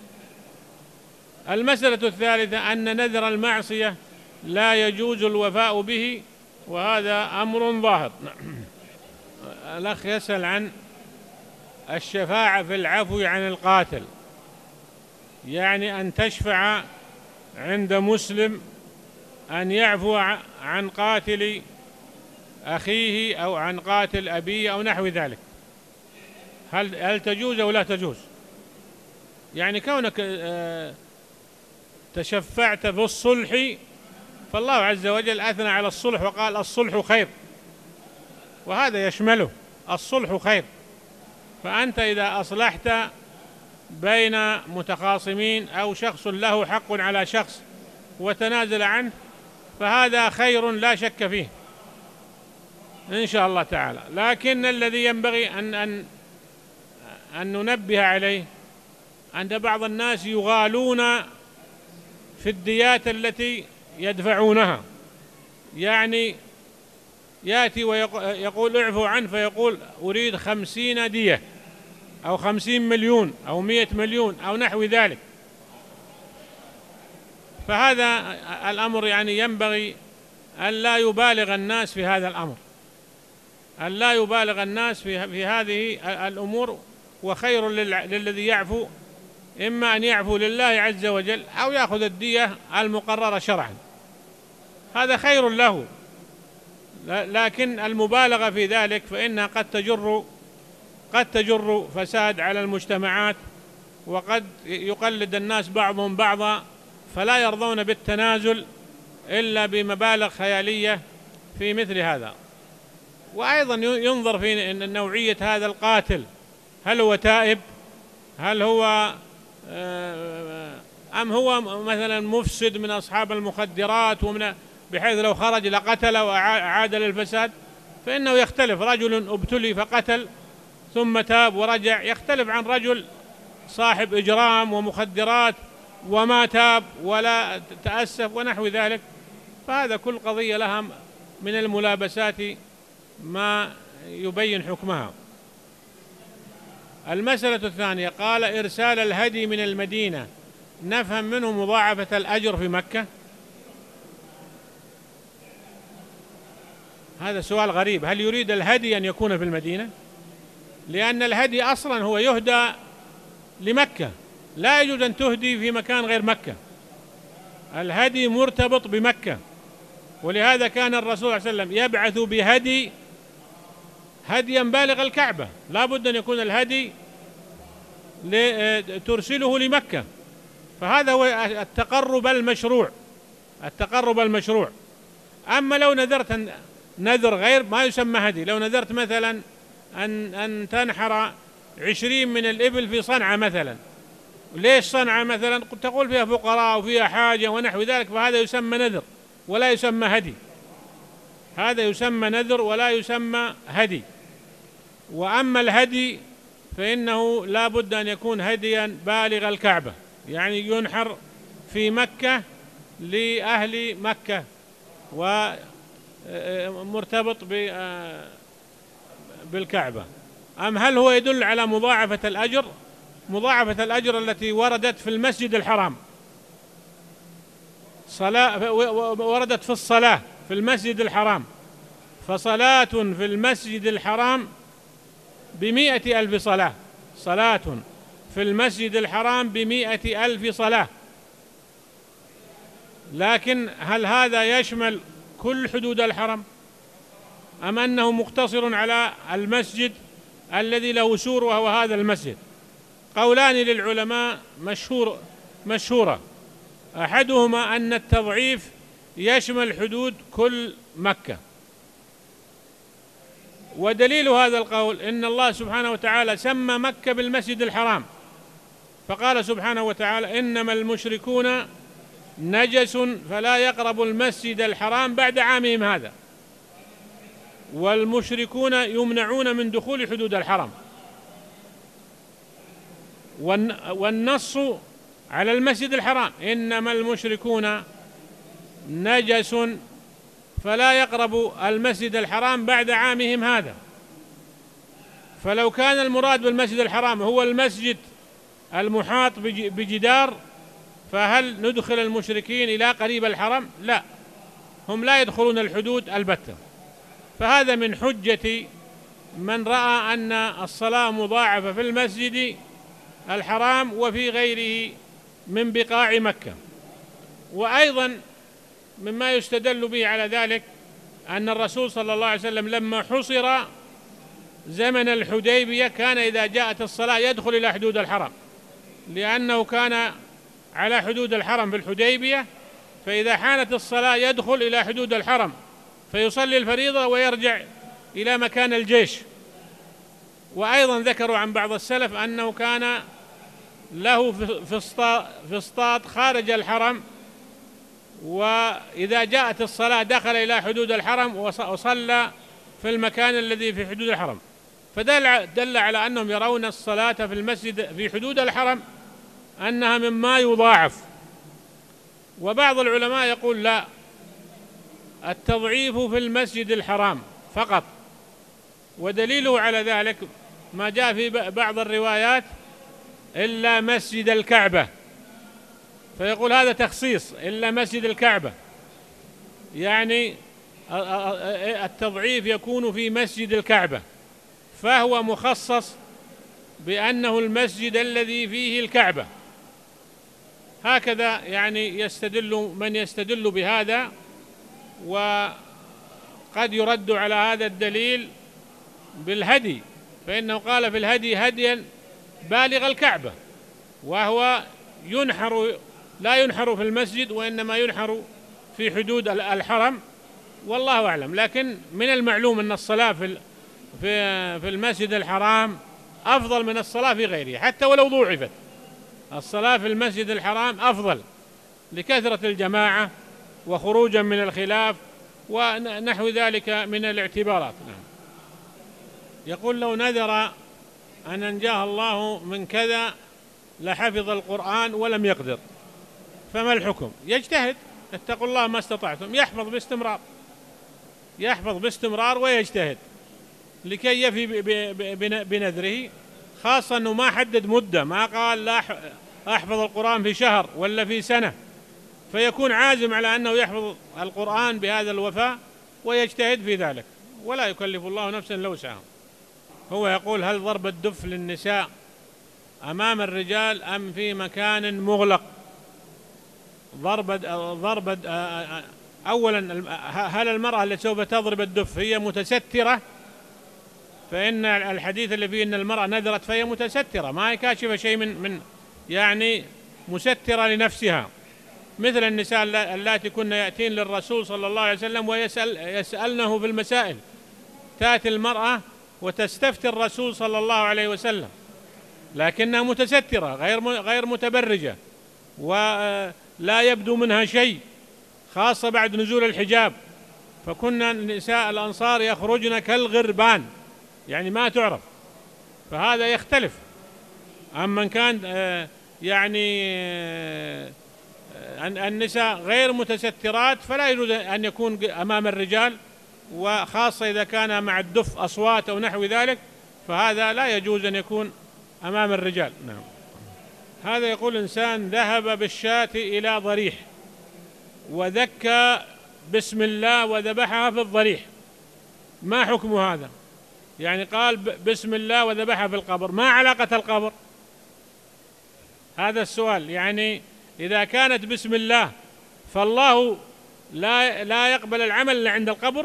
المسألة الثالثة أن نذر المعصية لا يجوز الوفاء به، وهذا أمر ظاهر. الأخ يسأل عن الشفاعة في العفو عن القاتل، يعني أن تشفع عند مسلم أن يعفو عن قاتل أخيه أو عن قاتل أبيه أو نحو ذلك، هل تجوز أو لا تجوز؟ يعني كونك تشفعت في الصلح، فالله عز وجل أثنى على الصلح وقال الصلح خير، وهذا يشمله، الصلح خير. فأنت إذا أصلحت بين متخاصمين أو شخص له حق على شخص وتنازل عنه فهذا خير لا شك فيه إن شاء الله تعالى. لكن الذي ينبغي أن ننبه عليه أن بعض الناس يغالون في الديات التي يدفعونها، يعني يأتي ويقول اعفوا عنه، فيقول أريد 50 دية أو 50 مليون أو 100 مليون أو نحو ذلك. فهذا الأمر يعني ينبغي أن لا يبالغ الناس في هذا الأمر، أن لا يبالغ الناس في هذه الأمور، وخير للذي يعفو إما أن يعفو لله عز وجل أو يأخذ الدية المقررة شرعا، هذا خير له. لكن المبالغة في ذلك فإنها قد تجر فساد على المجتمعات، وقد يقلد الناس بعضهم بعضا، فلا يرضون بالتنازل إلا بمبالغ خيالية في مثل هذا. وأيضا ينظر في نوعية هذا القاتل، هل هو تائب، هل هو أم هو مثلا مفسد من أصحاب المخدرات، بحيث لو خرج لقتل وأعاد للفساد، فإنه يختلف. رجل ابتلي فقتل ثم تاب ورجع يختلف عن رجل صاحب إجرام ومخدرات وما تاب ولا تأسف ونحو ذلك. فهذا كل قضية لها من الملابسات ما يبين حكمها. المسألة الثانية قال إرسال الهدي من المدينة، نفهم منه مضاعفة الأجر في مكة. هذا سؤال غريب، هل يريد الهدي أن يكون في المدينة؟ لأن الهدي أصلا هو يهدى لمكة، لا يجوز أن تهدي في مكان غير مكة، الهدي مرتبط بمكة. ولهذا كان الرسول صلى الله عليه وسلم يبعث بهدي هديا بالغ الكعبة، لا بد أن يكون الهدي ترسله لمكة، فهذا هو التقرب المشروع. أما لو نذرت نذر غير ما يسمى هدي، لو نذرت مثلا أن تنحر 20 من الإبل في صنعاء مثلا، ليش صنعاء مثلا؟ تقول فيها فقراء وفيها حاجة ونحو ذلك، فهذا يسمى نذر ولا يسمى هدي، هذا يسمى نذر ولا يسمى هدي. وأما الهدي فإنه لا بد أن يكون هديا بالغ الكعبة، يعني ينحر في مكة لأهل مكة ومرتبط بالكعبة. أم هل هو يدل على مضاعفة الأجر؟ مضاعفة الأجر التي وردت في المسجد الحرام، وردت في الصلاة في المسجد الحرام، فصلاة في المسجد الحرام ب100,000 صلاة، صلاة في المسجد الحرام ب100,000 صلاة. لكن هل هذا يشمل كل حدود الحرم أم أنه مقتصر على المسجد الذي له سور وهو هذا المسجد؟ قولان للعلماء مشهورة. أحدهما أن التضعيف يشمل حدود كل مكة، ودليل هذا القول إن الله سبحانه وتعالى سمى مكة بالمسجد الحرام، فقال سبحانه وتعالى: إنما المشركون نجس فلا يقربوا المسجد الحرام بعد عامهم هذا. والمشركون يمنعون من دخول حدود الحرم، والنص على المسجد الحرام: إنما المشركون نجس فلا يقربوا المسجد الحرام بعد عامهم هذا. فلو كان المراد بالمسجد الحرام هو المسجد المحاط بجدار، فهل ندخل المشركين إلى قريب الحرم؟ لا، هم لا يدخلون الحدود البتة. فهذا من حجة من رأى أن الصلاة مضاعفة في المسجد الحرام وفي غيره من بقاع مكة. وأيضا مما يستدل به على ذلك أن الرسول صلى الله عليه وسلم لما حصر زمن الحديبية كان إذا جاءت الصلاة يدخل إلى حدود الحرم، لأنه كان على حدود الحرم في الحديبية، فإذا حانت الصلاة يدخل إلى حدود الحرم فيصلي الفريضة ويرجع إلى مكان الجيش. وأيضا ذكروا عن بعض السلف أنه كان له فسطاط خارج الحرم، وإذا جاءت الصلاة دخل إلى حدود الحرم وصلى في المكان الذي في حدود الحرم. فدل على أنهم يرون الصلاة في المسجد في حدود الحرم أنها مما يضاعف. وبعض العلماء يقول لا، التضعيف في المسجد الحرام فقط، ودليله على ذلك ما جاء في بعض الروايات: إلا مسجد الكعبة. فيقول هذا تخصيص، إلا مسجد الكعبة، يعني التضعيف يكون في مسجد الكعبة، فهو مخصص بأنه المسجد الذي فيه الكعبة. هكذا يعني يستدل من يستدل بهذا، وقد يرد على هذا الدليل بالهدي، فإنه قال في الهدي: هديا بالغ الكعبة، وهو لا ينحر في المسجد وإنما ينحر في حدود الحرم، والله أعلم. لكن من المعلوم أن الصلاة في المسجد الحرام أفضل من الصلاة في غيره، حتى ولو ضوعفت. الصلاة في المسجد الحرام أفضل لكثرة الجماعة وخروجا من الخلاف ونحو ذلك من الاعتبارات. نعم. يقول: لو نذر أن أنجاه الله من كذا لحفظ القرآن ولم يقدر، فما الحكم؟ يجتهد، اتقوا الله ما استطعتم، يحفظ باستمرار ويجتهد لكي يفي بنذره، خاصة أنه ما حدد مدة، ما قال لا أحفظ القرآن في شهر ولا في سنة، فيكون عازم على أنه يحفظ القرآن بهذا الوفاء ويجتهد في ذلك، ولا يكلف الله نفسا إلا وسعها. هو يقول: هل ضرب الدف للنساء أمام الرجال أم في مكان مغلق؟ أولا، هل المرأة التي سوف تضرب الدف هي متسترة؟ فإن الحديث اللي فيه أن المرأة نذرت فهي متسترة، ما هي كاشفة شيء من يعني مسترة لنفسها، مثل النساء اللاتي كن يأتين للرسول صلى الله عليه وسلم ويسألنه في المسائل. تأتي المرأة وتستفتي الرسول صلى الله عليه وسلم، لكنها متسترة غير متبرجة، ولا يبدو منها شيء، خاصة بعد نزول الحجاب. فكنا نساء الأنصار يخرجن كالغربان، يعني ما تعرف، فهذا يختلف. أما من كان يعني النساء غير متسترات فلا يجوز أن يكون أمام الرجال، وخاصة إذا كان مع الدف أصوات أو نحو ذلك، فهذا لا يجوز أن يكون أمام الرجال. نعم. هذا يقول: إنسان ذهب بالشاة إلى ضريح وذكى بسم الله وذبحها في الضريح، ما حكم هذا؟ يعني قال بسم الله وذبحها في القبر، ما علاقة القبر؟ هذا السؤال. يعني إذا كانت بسم الله فالله لا يقبل العمل إلا عند القبر،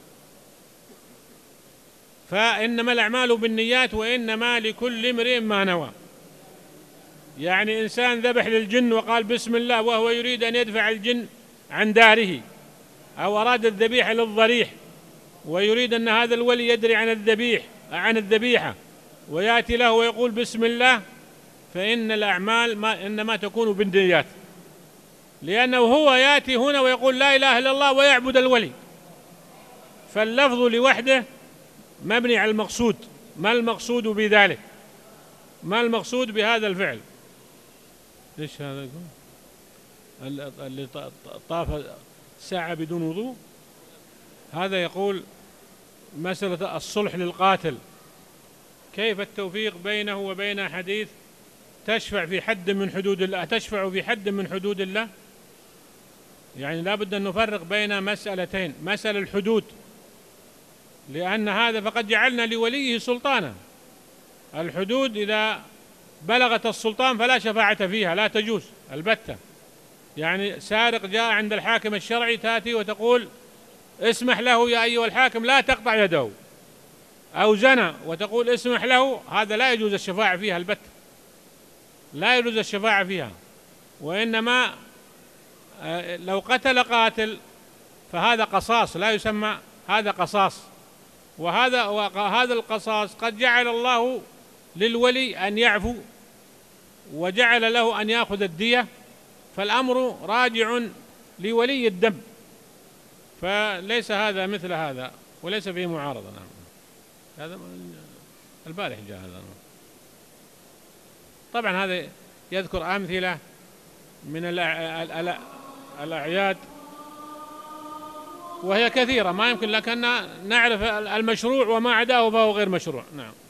فإنما الأعمال بالنيات وإنما لكل امرئ ما نوى. يعني إنسان ذبح للجن وقال بسم الله وهو يريد أن يدفع الجن عن داره، أو أراد الذبيحة للضريح ويريد أن هذا الولي يدري عن الذبيحة ويأتي له ويقول بسم الله، فإن الأعمال إنما تكون بالنيات، لأنه هو يأتي هنا ويقول لا إله إلا الله ويعبد الولي، فاللفظ لوحده مبني على المقصود. ما المقصود بذلك؟ ما المقصود بهذا الفعل؟ ليش هذا يقول اللي طاف ساعة بدون وضوء؟ هذا يقول مسألة الصلح للقاتل، كيف التوفيق بينه وبين حديث تشفع في حد من حدود الله، تشفع في حد من حدود الله؟ يعني لا بد أن نفرق بين مسألتين: مسألة الحدود، لأن هذا فقد جعلنا لوليه سلطانا. الحدود إذا بلغت السلطان فلا شفاعة فيها، لا تجوز البتة. يعني سارق جاء عند الحاكم الشرعي، تأتي وتقول اسمح له يا أيها الحاكم لا تقطع يده، أو زنى وتقول اسمح له، هذا لا يجوز الشفاعة فيها البتة، لا يجوز الشفاعة فيها. وإنما لو قتل قاتل فهذا قصاص، لا يسمى هذا قصاص. وهذا القصاص قد جعل الله للولي أن يعفو وجعل له أن يأخذ الدية، فالأمر راجع لولي الدم، فليس هذا مثل هذا وليس فيه معارضة. نعم، هذا البارح جاء هذا. طبعا هذا يذكر أمثلة من الأعياد وهي كثيرة ما يمكن لكن نعرف المشروع وما عداه فهو غير مشروع. نعم.